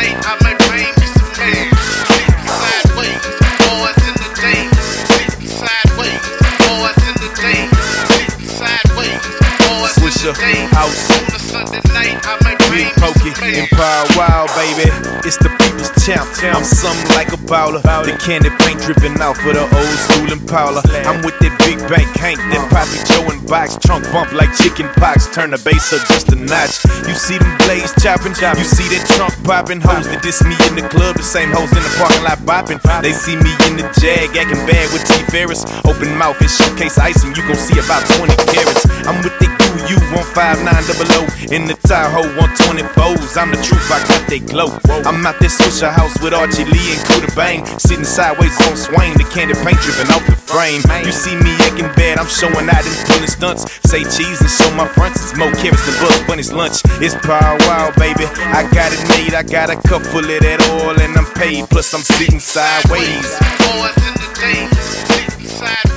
night, I might bring me some more. Sitting sideways, boys in the day. Sitting sideways, boys in the day. Sitting sideways, boys in the day. House On a Sunday night, I might bring me Pokey, some more. Empire Wild, baby. It's the people's champ. I'm something like a bowler. The candy paint dripping out for the old school Impala. I'm with that big bank Hank, that Poppy Joe and box. Trunk bump like chicken pox. Turn the bass up just a notch. You see them blades chopping. You see that trunk popping. Hoes that diss me in the club, the same hoes in the parking lot bopping. They see me in the Jag, acting bad with T Ferris. Open mouth and showcase icing. You gon' see about 20 carats. I'm with the U 15900 in the Tahoe 124s. I'm the truth, I got that glow. I'm out there Swisher House with Archie Lee and Kuda Bang, sitting sideways on Swain, the candy paint dripping off the frame. You see me acting bad, I'm showing out and pulling stunts. Say cheese and show my fronts, it's more carrots than Bugs Bunny's lunch. It's Power Wild, baby. I got it made, I got a cup full of that oil and I'm paid. Plus I'm sitting sideways. Boys in the day, sitting sideways.